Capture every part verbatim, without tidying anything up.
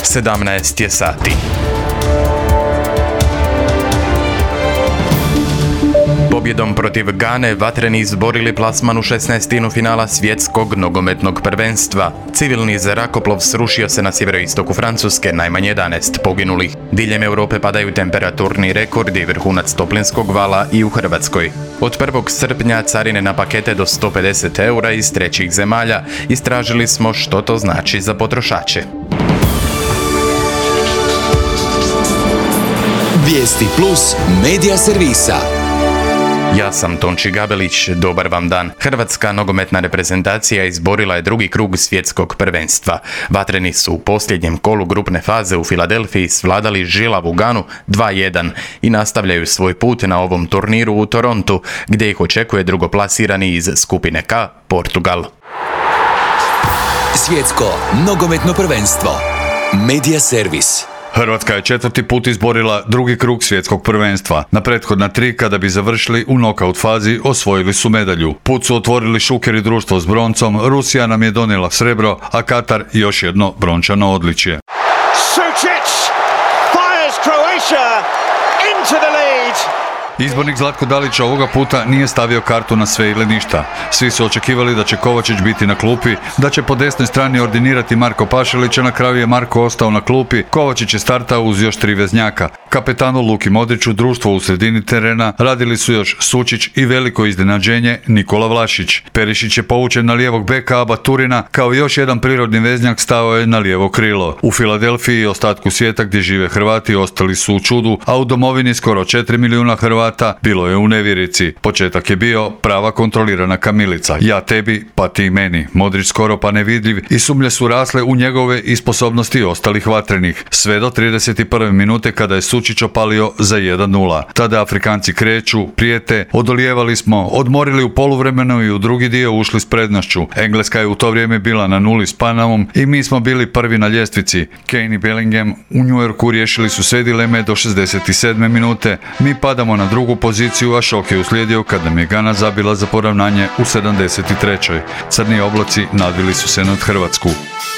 sedamnaest je sati. Pobjedom protiv Gane vatreni izborili plasman u šesnaestinu finala svjetskog nogometnog prvenstva. Civilni zrakoplov srušio se na sjeveroistoku Francuske, najmanje jedanaest poginulih. Diljem Europe padaju temperaturni rekordi, vrhunac toplinskog vala i u Hrvatskoj. Od prvog srpnja carine na pakete do sto pedeset eura iz trećih zemalja. Istražili smo što to znači za potrošače. Vijesti plus medija servisa. Ja sam Tonči Gabelić, dobar vam dan. Hrvatska nogometna reprezentacija izborila je drugi krug svjetskog prvenstva. Vatreni su u posljednjem kolu grupne faze u Filadelfiji svladali žilavu Ganu dva jedan i nastavljaju svoj put na ovom turniru u Torontu, gdje ih očekuje drugoplasirani iz skupine K, Portugal. Svjetsko nogometno prvenstvo. Medija servis. Hrvatska je četvrti put izborila drugi krug svjetskog prvenstva. Na prethodna tri, kada bi završili u nokaut fazi, osvojili su medalju. Put su otvorili Šuker i društvo s broncom, Rusija nam je donijela srebro, a Katar još jedno brončano odličje. Sučić fires Croatia into the lead. Izbornik Zlatko Dalić ovoga puta nije stavio kartu na sve ili ništa. Svi su očekivali da će Kovačić biti na klupi, da će po desnoj strani ordinirati Marko Pašalić, a na kraju je Marko ostao na klupi. Kovačić je startao uz još tri veznjaka. Kapetanu Luki Modriću društvo u sredini terena radili su još Sučić i veliko iznenađenje Nikola Vlašić. Perišić je povučen na lijevog beka Aba Turina, kao još jedan prirodni veznjak stao je na lijevo krilo. U Filadelfiji i ostatku svijeta gdje žive Hrvati ostali su u čudu, a u domovini skoro četiri milijuna Hrvata bilo je u nevjerici. Početak je bio prava kontrolirana kamilica. Ja tebi, pa ti meni. Modrić skoro pa nevidljiv i sumnje su rasle u njegove i sposobnosti ostalih vatrenih. Sve do trideset prve minute kada je Sučić opalio za jedan nula. Tada Afrikanci kreću, prijete, odolijevali smo, odmorili u poluvremenu i u drugi dio ušli s prednošću. Engleska je u to vrijeme bila na nuli s Panamom i mi smo bili prvi na ljestvici. Kane i Bellingham u New Yorku riješili su sve dileme do šezdeset sedme minute. Mi padamo na drugu poziciju, a šok je uslijedio kad nam je Gana zabila za poravnanje u sedamdeset trećoj Crni oblaci nadvili su se nad Hrvatsku.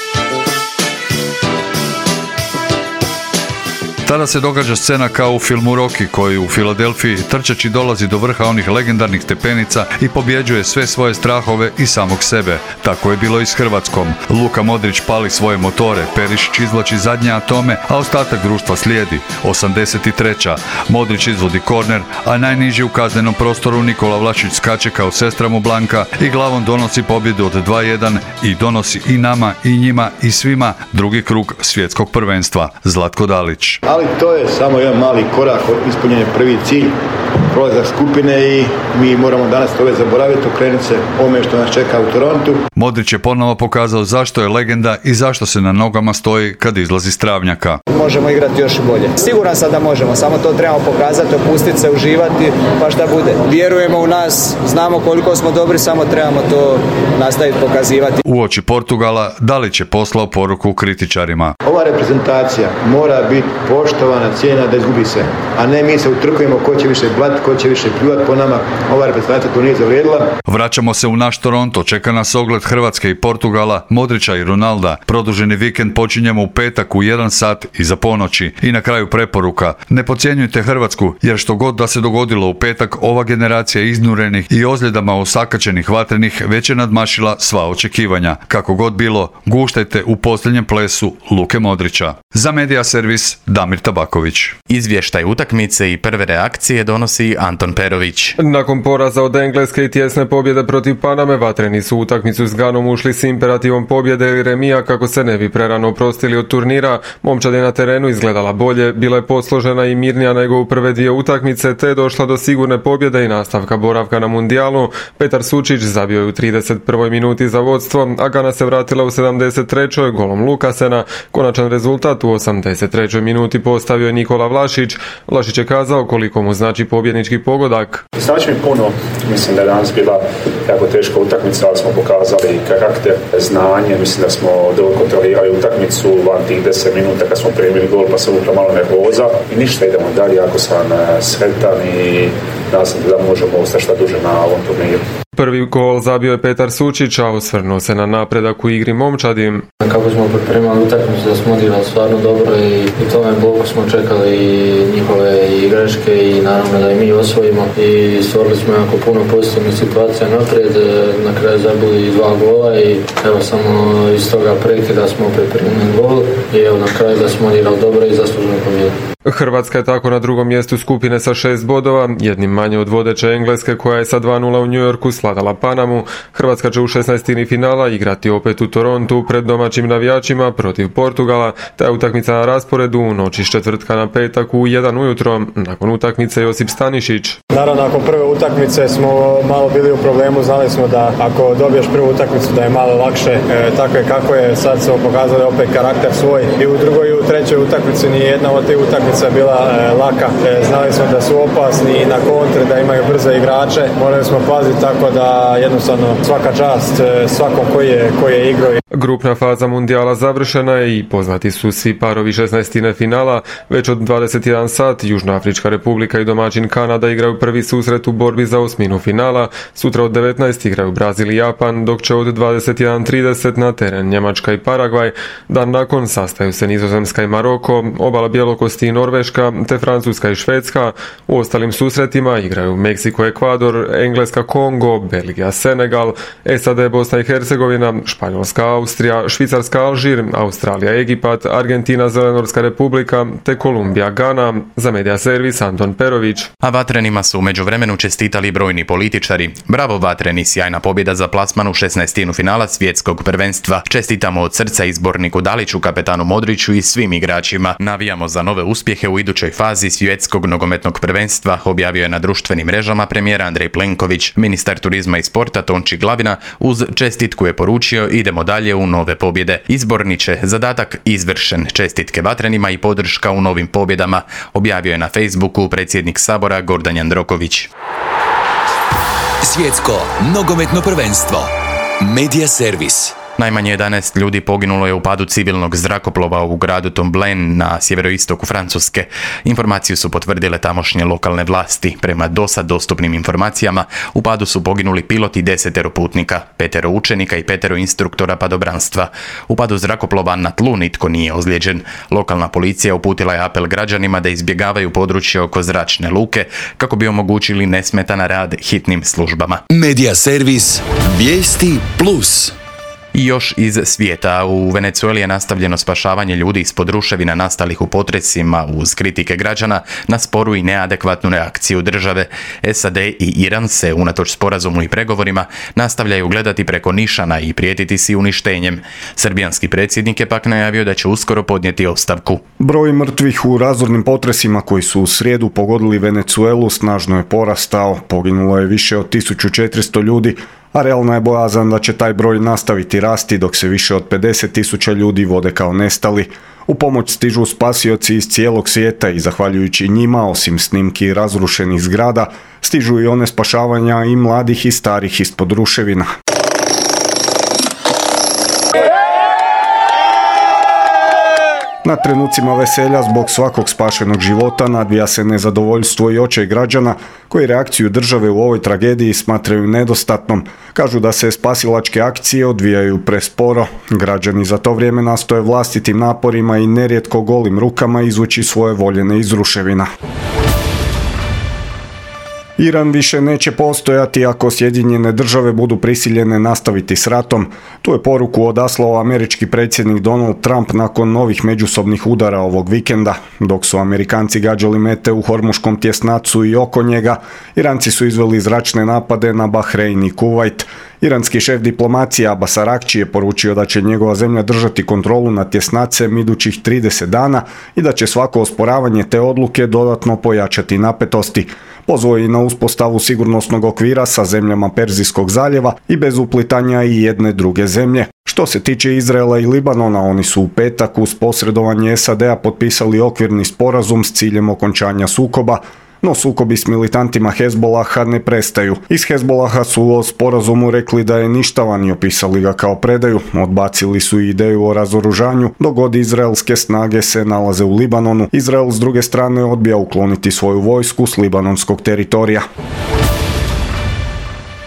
Tada se događa scena kao u filmu Rocky, koji u Filadelfiji trčeći dolazi do vrha onih legendarnih stepenica i pobjeđuje sve svoje strahove i samog sebe. Tako je bilo i s Hrvatskom. Luka Modrić pali svoje motore, Perišić izvlači zadnje atome, a ostatak društva slijedi. osamdeset treća Modrić izvodi korner, a najniži u kaznenom prostoru Nikola Vlašić skače kao sestra mu Blanka i glavom donosi pobjedu od dva jedan i donosi i nama i njima i svima drugi krug svjetskog prvenstva. Zlatko Dalić. Ali to je samo jedan mali korak, ispunjen je prvi cilj, prolazak skupine i mi moramo danas to već zaboraviti, okrenuti se ovome što nas čeka u Torontu. Modrić je ponovo pokazao zašto je legenda i zašto se na nogama stoji kad izlazi s travnjaka. Možemo igrati još bolje. Siguran sam da možemo, samo to trebamo pokazati, opustiti se, uživati, pa šta bude. Vjerujemo u nas, znamo koliko smo dobri, samo trebamo to nastaviti pokazivati. Uoči Portugala Dalić je poslao poruku kritičarima. Ova reprezentacija mora biti poštovana, cijena da izgubi se, a ne mi se utrkujemo ko će više blat, ko će više pljuvat po nama. Ova reprezentacija to nije zavrijedila. Vraćamo se u naš Toronto, čeka nas ogled Hrvatske i Portugala, Modrića i Ronalda. Produženi vikend počinjemo u petak u jedan sat iza ponoći. I na kraju preporuka, ne podcjenjujte Hrvatsku, jer što god da se dogodilo u petak, ova generacija iznurenih i ozljedama osakaćenih vatrenih već je nadmašila sva očekivanja. Kako god bilo, guštajte u posljednjem plesu Luke Modrića. Za Medija servis Damir Tabaković. Izvještaj utakmice i prve reakcije donosi Anton Perović. Nakon poraza od Engleske i tjesne pobjede protiv Paname, vatreni su u utakmicu s Ganom ušli s imperativom pobjede ili remija kako se ne bi prerano oprostili od turnira. Momčad je na terenu izgledala bolje, bila je posložena i mirnija nego u prve dio utakmice, te je došla do sigurne pobjede i nastavka boravka na mundijalu. Petar Sučić zabio je u trideset prvoj minuti za vodstvo, a Gana se vratila u sedamdeset trećoj golom Lukasena. Konačan rezultat u osamdeset trećoj minuti postavio je Nikola Vlašić. Vlašić je kazao koliko mu znači pobjednički pogodak. Znači mi puno, mislim da je danas bila jako teška utakmica, ali smo pokazali karakter, znanje, mislim da smo dobro kontrolirali utakmicu, van tih deset minuta kad smo primili gol pa se uvukla malo nervoza i ništa, idemo dalje, ako sam sretan i nadam se da možemo ostati šta duže na ovom turniru. Prvi gol zabio je Petar Sučić, a osvrnuo se na napredak u igri momčadi. Kako smo pripremali utakmicu, da smo odigrali stvarno dobro i u tome bloku smo čekali i njihove i greške i naravno da i mi osvojimo i stvorili smo jako puno pozitivnih situacija naprijed, na kraju zabili dva gola i evo samo iz toga prekida smo pripremili gol i evo na kraju da smo odigrali dobro i zaslužili pobjedu. Hrvatska je tako na drugom mjestu skupine sa šest bodova, jednim manje od vodeće Engleske koja je sa dva nula u New Yorku svladala Panamu. Hrvatska će u šesnaestini finala igrati opet u Torontu pred domaćim navijačima protiv Portugala. Ta je utakmica na rasporedu u noći s četvrtka na petak u jedan ujutro. Nakon utakmice Josip Stanišić. Naravno, nakon prve utakmice smo malo bili u problemu, znali smo da ako dobiješ prvu utakmicu da je malo lakše, e, tako je kako je, sad smo pokazali opet karakter svoj i u drugoj i u trećoj utakmici ni jedna od tih utakmica bila e, laka. E, znali smo da su opasni i na kontre, da imaju brze igrače, morali smo paziti tako da jednostavno svaka čast e, svakom koji je, koji je igrao. Grupna faza mundijala završena je i poznati su svi parovi šesnaestine finala. Već od dvadeset jedan sat Južnoafrička republika i domaćin Kanada igraju prvi susret u borbi za osminu finala. Sutra od devetnaest igraju Brazil i Japan, dok će od dvadeset jedan trideset na teren Njemačka i Paragvaj. Dan nakon sastaju se Nizozemska i Maroko, obala Bjelokosti i Norveška, te Francuska i Švedska. U ostalim susretima igraju Meksiko, Ekvador, Engleska, Kongo, Belgija, Senegal, S A D, Bosna i Hercegovina, Španjolska, Austrija, Švicarska, Alžir, Australija, Egipat, Argentina, Zelenorska republika, te Kolumbija, Gana. Za Medija Servis Anton Perović. A Vatrenima su u međuvremenu čestitali brojni političari. Bravo Vatreni, sjajna pobjeda za plasman u šesnaestinu finala svjetskog prvenstva. Čestitamo od srca izborniku Daliću, kapetanu Modriću i svim igračima. Navijamo za nove uspjehe u idućoj fazi svjetskog nogometnog prvenstva, objavio je na društvenim mrežama premijer Andrej Plenković. Ministar turizma i sporta Tonči Glavina uz čestitku je poručio: idemo dalje u nove pobjede. Izborniče, zadatak izvršen. Čestitke Vatrenima i podrška u novim pobjedama, objavio je na Facebooku predsjednik Sabora Gordan Jandroković. Svjetsko nogometno prvenstvo. Medija servis. Najmanje jedanaest ljudi poginulo je u padu civilnog zrakoplova u gradu Tomblain na sjeveroistoku Francuske. Informaciju su potvrdile tamošnje lokalne vlasti. Prema dosad dostupnim informacijama, u padu su poginuli pilot i desetero putnika, petero učenika i petero instruktora padobranstva. U padu zrakoplova na tlu nitko nije ozlijeđen. Lokalna policija uputila je apel građanima da izbjegavaju područje oko zračne luke kako bi omogućili nesmetan rad hitnim službama. Medija servis. Vijesti plus. I još iz svijeta. U Venezueli je nastavljeno spašavanje ljudi ispod ruševina nastalih u potresima uz kritike građana na sporu i neadekvatnu reakciju države. S A D i Iran se, unatoč sporazumu i pregovorima, nastavljaju gledati preko nišana i prijetiti si uništenjem. Srbijanski predsjednik je pak najavio da će uskoro podnijeti ostavku. Broj mrtvih u razornim potresima koji su u srijedu pogodili Venezuelu snažno je porastao. Poginulo je više od tisuću četiristo ljudi, a realna je bojazan da će taj broj nastaviti rasti dok se više od pedeset tisuća ljudi vode kao nestali. U pomoć stižu spasioci iz cijelog svijeta i zahvaljujući njima, osim snimki razrušenih zgrada, stižu i one spašavanja i mladih i starih ispod ruševina. Na trenucima veselja zbog svakog spašenog života nadvija se nezadovoljstvo i očaj građana koji reakciju države u ovoj tragediji smatraju nedostatnom. Kažu da se spasilačke akcije odvijaju presporo. Građani za to vrijeme nastoje vlastitim naporima i nerijetko golim rukama izvući svoje voljene iz ruševina. Iran više neće postojati ako Sjedinjene države budu prisiljene nastaviti s ratom. Tu je poruku odaslao američki predsjednik Donald Trump nakon novih međusobnih udara ovog vikenda. Dok su Amerikanci gađali mete u Hormuškom tjesnacu i oko njega, Iranci su izveli zračne napade na Bahrein i Kuvajt. Iranski šef diplomacije Abbas Arakči je poručio da će njegova zemlja držati kontrolu nad tjesnacem idućih trideset dana i da će svako osporavanje te odluke dodatno pojačati napetosti. Pozvao je i na uspostavu sigurnosnog okvira sa zemljama Perzijskog zaljeva i bez uplitanja i jedne druge zemlje. Što se tiče Izraela i Libanona, oni su u petak uz posredovanje S A D-a potpisali okvirni sporazum s ciljem okončanja sukoba, no sukobi s militantima Hezbolaha ne prestaju. Iz Hezbolaha su o sporazumu rekli da je ništavan i opisali ga kao predaju. Odbacili su ideju o razoružanju, dok god izraelske snage se nalaze u Libanonu. Izrael s druge strane odbija ukloniti svoju vojsku s libanonskog teritorija.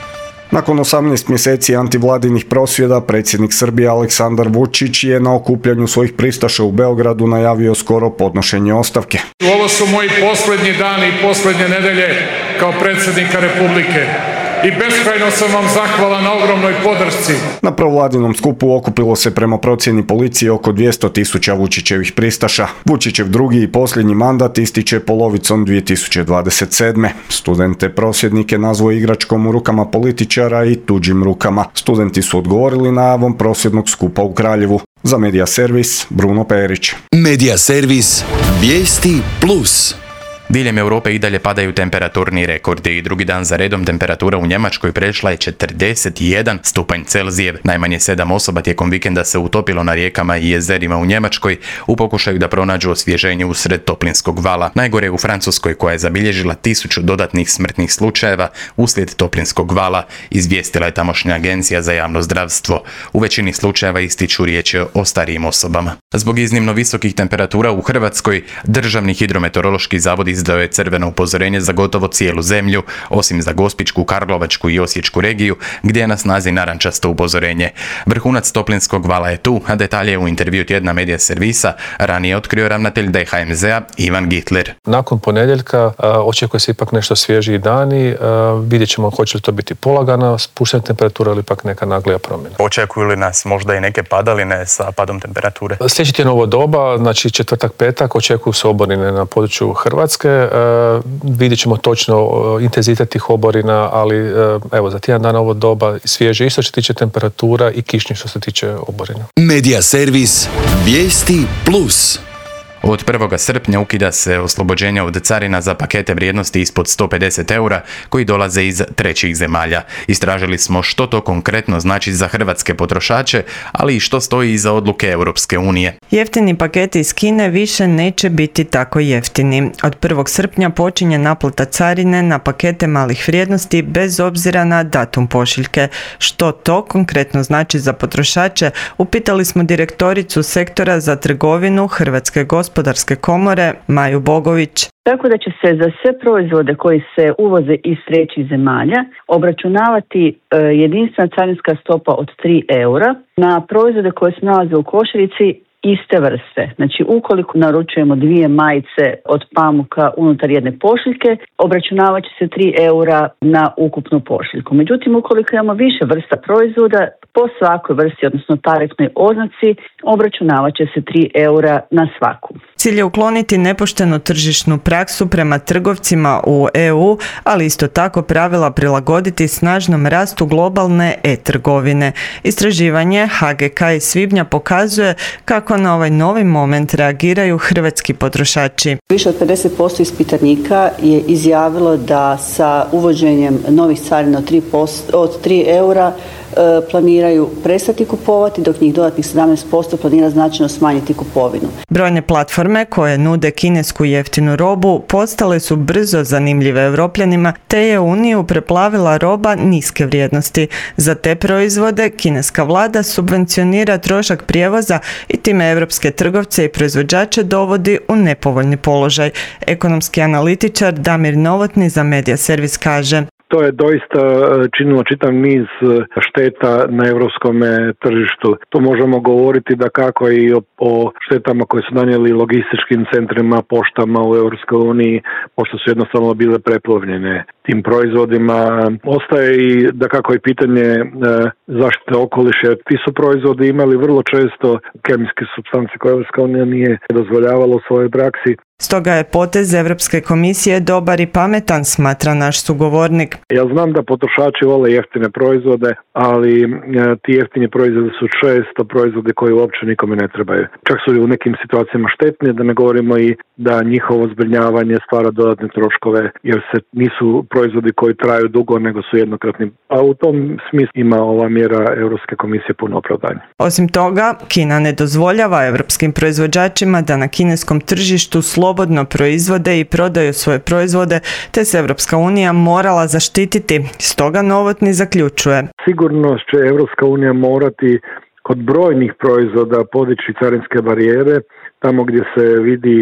Nakon osamnaest mjeseci antivladinih prosvjeda, predsjednik Srbije Aleksandar Vučić je na okupljanju svojih pristaša u Beogradu najavio skoro podnošenje ostavke. Ovo su moji posljednji dani i posljednje nedelje kao predsjednika Republike. I beskrajno sam vam zahvalan na ogromnoj podršci. Na provladinom skupu okupilo se prema procjeni policije oko dvjesto tisuća Vučićevih pristaša. Vučićev drugi i posljednji mandat ističe polovicom dvije tisuće dvadeset sedme. Studente prosvjednike nazvao igračkom u rukama političara i tuđim rukama. Studenti su odgovorili najavom prosvjednog skupa u Kraljevu. Za Medija Servis, Bruno Perić. Medija Servis, vijesti plus. Diljem Europe i dalje padaju temperaturni rekordi i drugi dan za redom temperatura u Njemačkoj prešla je četrdeset jedan stupanj Celzijev. Najmanje sedam osoba tijekom vikenda se utopilo na rijekama i jezerima u Njemačkoj u pokušaju da pronađu osvježenje usred toplinskog vala. Najgore je u Francuskoj koja je zabilježila tisuću dodatnih smrtnih slučajeva uslijed toplinskog vala, izvijestila je tamošnja agencija za javno zdravstvo. U većini slučajeva ističu riječ o starijim osobama. Zbog iznimno visokih temperatura u Hrvatskoj, Državni hidrometeorološki zavod izdao je crveno upozorenje za gotovo cijelu zemlju, osim za Gospićku, Karlovačku i Osječku regiju, gdje je na snazi narančasto upozorenje. Vrhunac toplinskog vala je tu, a detalje u intervju tjedna Medija Servisa ranije otkrio ravnatelj D H M Z-a Ivan Gitler. Nakon ponedjeljka a, očekuje se ipak nešto svježiji dani, a, vidjet ćemo hoće li to biti polagana spuštena temperatura ili ipak neka naglija promjena. Očekuju li nas možda i neke padaline sa padom temperature? Sljedeći tjedan ovo doba, znači četvrtak, petak, očekuju se oborine na području Hrvatske. Uh, vidjet ćemo točno uh, intenzitet tih oborina, ali uh, evo za tjedan dana ovo doba svježe isto što se tiče temperatura i kišnje što se tiče oborina. Medija Servis, vijesti plus. Od prvog srpnja ukida se oslobođenje od carina za pakete vrijednosti ispod sto pedeset eura koji dolaze iz trećih zemalja. Istražili smo što to konkretno znači za hrvatske potrošače, ali i što stoji iza odluke Europske unije. Jeftini paketi iz Kine više neće biti tako jeftini. Od prvog srpnja počinje naplata carine na pakete malih vrijednosti bez obzira na datum pošiljke. Što to konkretno znači za potrošače, upitali smo direktoricu sektora za trgovinu Hrvatske gospodarske komore Maju Bogović. Tako da će se za sve proizvode koji se uvoze iz trećih zemalja obračunavati e, jedinstvena carinska stopa od tri eura na proizvode koje se nalaze u košarici iste vrste. Znači, ukoliko naručujemo dvije majice od pamuka unutar jedne pošiljke, obračunavat će se tri eura na ukupnu pošiljku. Međutim, ukoliko imamo više vrsta proizvoda, po svakoj vrsti, odnosno tarifnoj oznaci, obračunavat će se tri eura na svaku. Cilj je ukloniti nepoštenu tržišnu praksu prema trgovcima u E U, ali isto tako pravila prilagoditi snažnom rastu globalne e-trgovine. Istraživanje H G K iz svibnja pokazuje kako na ovaj novi moment reagiraju hrvatski potrošači. Više od pedeset posto ispitanika je izjavilo da sa uvođenjem novih carina od tri, posto, od tri eura planiraju prestati kupovati, dok njih dodatnih sedamnaest posto planira značajno smanjiti kupovinu. Brojne platforme koje nude kinesku jeftinu robu postale su brzo zanimljive Evropljanima, te je Uniju preplavila roba niske vrijednosti. Za te proizvode kineska vlada subvencionira trošak prijevoza i time evropske trgovce i proizvođače dovodi u nepovoljni položaj. Ekonomski analitičar Damir Novotni za Medija Servis kaže: To je doista činilo čitav niz šteta na europskom tržištu. Tu možemo govoriti da kako i o, o štetama koje su nanijeli logističkim centrima, poštama u Europskoj uniji, pošto su jednostavno bile preplavljene tim proizvodima. Ostaje i da kako i pitanje e, zaštite okoliša. Ti su proizvodi imali vrlo često kemijske supstance koje Europska unija nije dozvoljavalo u svojoj praksi. Stoga je potez Europske komisije dobar i pametan, smatra naš sugovornik. Ja znam da potrošači vole jeftine proizvode, ali e, ti jeftini proizvodi su često proizvodi koji uopće nikome ne trebaju. Čak su u nekim situacijama štetni, da ne govorimo i da njihovo zbrinjavanje stvara dodatne troškove, jer se nisu proizvodi koji traju dugo, nego su jednokratni. A u tom smislu ima ova mjera Europske komisije puno opravdanje. Osim toga, Kina ne dozvoljava europskim proizvođačima da na kineskom tržištu slobodno proizvode i prodaju svoje proizvode, te se Europska unija morala zaštititi. Stoga Novotni zaključuje: Sigurno će Europska unija morati kod brojnih proizvoda podići carinske barijere, tamo gdje se vidi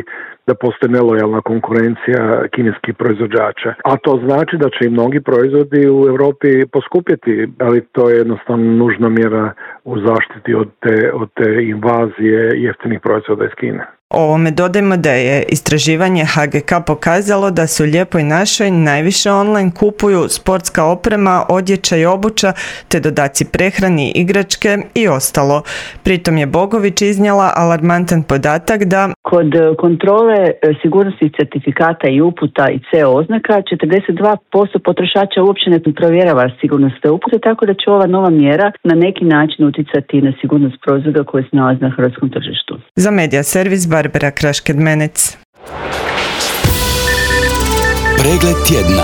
da postoji nelojalna konkurencija kineskih proizvođača. A to znači da će i mnogi proizvodi u Europi poskupjeti, ali to je jednostavno nužna mjera u zaštiti od te, od te invazije jeftinih proizvoda iz Kine. Ovome dodajmo da je istraživanje H G K pokazalo da se u Lijepoj našoj najviše online kupuju sportska oprema, odjeća i obuća, te dodaci prehrani, igračke i ostalo. Pritom je Bogović iznijela alarmantan podatak da kod kontrole sigurnosti certifikata i uputa i C E oznaka četrdeset dva posto potrošača uopće ne provjerava sigurnost te upute, tako da će ova nova mjera na neki način utjecati na sigurnost proizvoda koje se nalaze na hrvatskom tržištu. Za Media Servis Barbara Krašked-Menec. Pregled tjedna.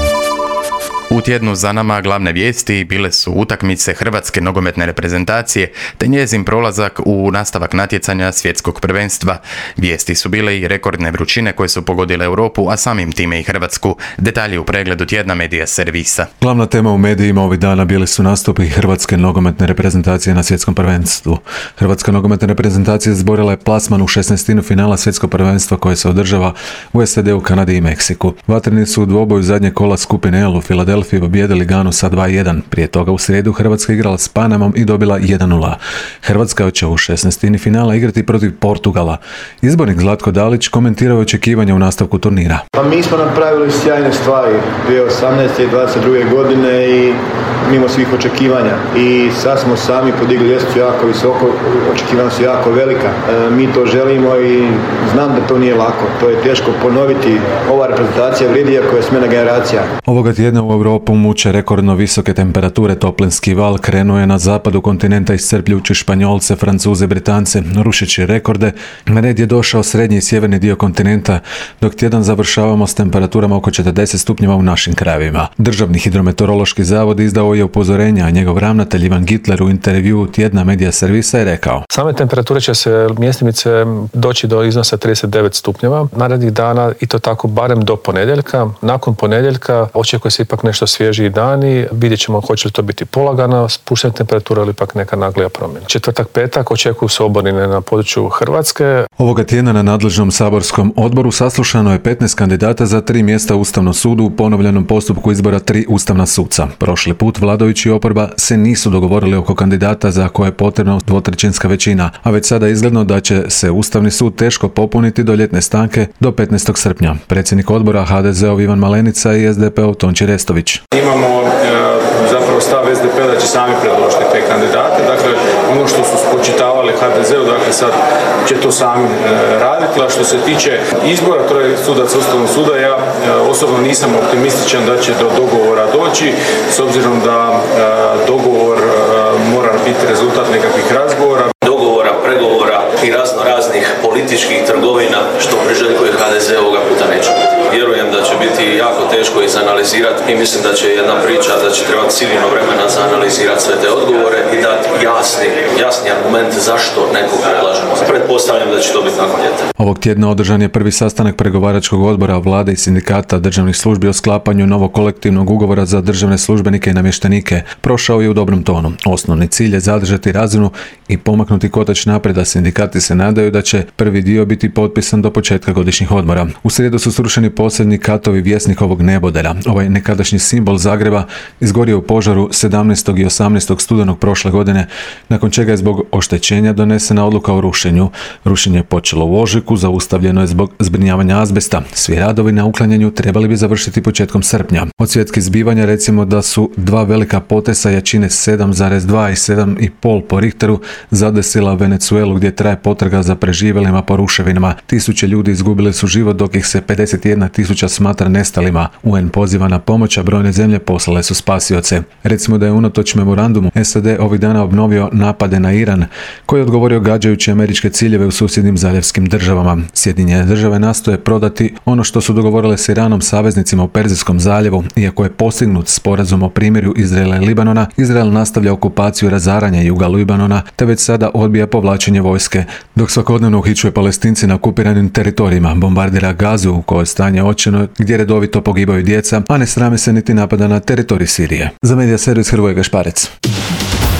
U tjednu za nama glavne vijesti bile su utakmice hrvatske nogometne reprezentacije te njezin prolazak u nastavak natjecanja svjetskog prvenstva. Vijesti su bile i rekordne vrućine koje su pogodile Europu, a samim time i Hrvatsku. Detalji u pregledu tjedna Media Servisa. Glavna tema u medijima ovih dana bili su nastupi hrvatske nogometne reprezentacije na svjetskom prvenstvu. Hrvatska nogometna reprezentacija izborila je plasman u šesnaestinu finala svjetskog prvenstva koje se održava u S A D-u, Kanadi i Meksiku. Vatreni su u dvoboju zadnje kola skupine L u Filadelfiji pobijedili Ganu sa dva jedan. Prije toga u srijedu Hrvatska igrala s Panamom i dobila jedan nula. Hrvatska će u šesnaestini finala igrati protiv Portugala. Izbornik Zlatko Dalić komentirao očekivanja u nastavku turnira. Pa mi smo napravili sjajne stvari dvije tisuće osamnaeste i dvadeset druge godine i mimo svih očekivanja. I sad smo sami podigli ljestvicu jako visoko, očekivanja su jako velika. E, mi to želimo i znam da to nije lako. To je teško ponoviti. Ova reprezentacija vrijedi ako je smjena generacija. Ovoga tjedna u Europu muče rekordno visoke temperature. Toplinski val krenuo je na zapadu kontinenta iscrpljujući Španjolce, Francuze, Britance, rušeći rekorde. Na red je došao srednji i sjeverni dio kontinenta, dok tjedan završavamo s temperaturama oko četrdeset stupnjeva u našim krajevima. Državni hidrometeorološki zavod izdao je upozorenja, a njegov ravnatelj Ivan Gitler u intervjuu tjedna Media Servisa je rekao: same temperature će se mjestimice doći do iznosa trideset devet stupnjeva narednih dana i to tako barem do ponedjeljka. Nakon ponedjeljka očekuje se ipak nešto svježiji dani, vidjet ćemo hoće li to biti polagana spuštena temperatura ili ipak neka naglija promjena. Četvrtak, petak očekuju se oborine na području Hrvatske. Ovoga tjedna na nadležnom saborskom odboru saslušano je petnaest kandidata za tri mjesta u Ustavnom sudu u ponovljenom postupku izbora tri ustavna suca. Prošli put vladajući i oporba se nisu dogovorili oko kandidata za koje je potrebna dvotrećinska većina, a već sada izgledno da će se Ustavni sud teško popuniti do ljetne stanke do petnaestog srpnja. Predsjednik odbora H D Z-ov Ivan Malenica i S D P-ov Tonči Restović. Imamo e, zapravo stav S D P da će sami predložiti te kandidate, dakle ono što su spočitavali H D Z-u, dakle sad će to sami e, raditi, a što se tiče izbora troje sudaca Ustavnog suda, ja e, osobno nisam optimističan da će do dogovora doći, s obzirom da e, dogovor e, mora biti rezultat nekakvih razgovora. Dogovora, pregovora i razno raznih političkih trgovina što priželjkuje H D Z ovoga puta neće biti. Vjerujem da će biti jako teško izanalizirati i mislim da će jedna priča da će trebati silno vremena za analizirati sve te odgovore i dati jasni, jasni argument zašto nekog predlažemo. Pretpostavljam da će to biti nakon ljeta. Ovog tjedna održan je prvi sastanak pregovaračkog odbora vlade i sindikata državnih službi o sklapanju novog kolektivnog ugovora za državne službenike i namještenike. Prošao je u dobrom tonu. Osnovni cilj je zadržati razinu i pomaknuti kotač naprijed, a sindikati se nadaju da će prvi dio biti potpisan do početka godišnjih odmora. U srijedu su srušeni posljednji katovi Vjesnikovog nebodelja. Ovaj nekadašnji simbol Zagreba izgorio u požaru sedamnaestog i osamnaestog studenog prošle godine, nakon čega je zbog oštećenja donesena odluka o rušenju. Rušenje je počelo u ožujku, zaustavljeno je zbog zbrinjavanja azbesta. Svi radovi na uklanjanju trebali bi završiti početkom srpnja. Od svjetskih zbivanja recimo da su dva velika potresa jačine sedam zarez dva i sedam i pol po Richteru zadesila Venezuelu, gdje traje potraga za preživjelima po ruševinama. Tisuće ljudi izgubili su život, dok ih se pedeset jedna tisuća smatra nestalima. U N poziva na pomoć, a brojne zemlje poslale su spasioce. Recimo da je unatoč memorandumu S A D ovih dana obnovio napade na Iran, koji je odgovorio gađajući američke ciljeve u susjednim zaljevskim državama. Sjedinjene države nastoje prodati ono što su dogovorile s Iranom saveznicima u Perzijskom zaljevu. Iako je postignut sporazum o primirju Izraela i Libanona, Izrael nastavlja okupaciju i razaranje juga Libanona, te već sada odbija povlačenje vojske, dok svakodnevno uhićuje Palestinci na okupiranim teritorijima, bombardira Gazu u kojoj stanje očajno, gdje redovito pogibaju djeca, a ne srame se niti napada na teritorij Sirije. Za Media Servis Hrvoje Gašparec.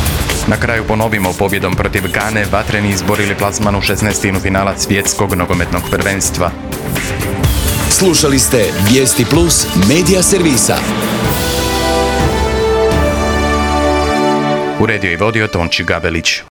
Na kraju ponovimo, pobjedom protiv Gane vatreni izborili plasman u šesnaestinu finala svjetskog nogometnog prvenstva. Slušali ste Vijesti Plus medija servisa. Uredio i vodio Tonči Gabelić.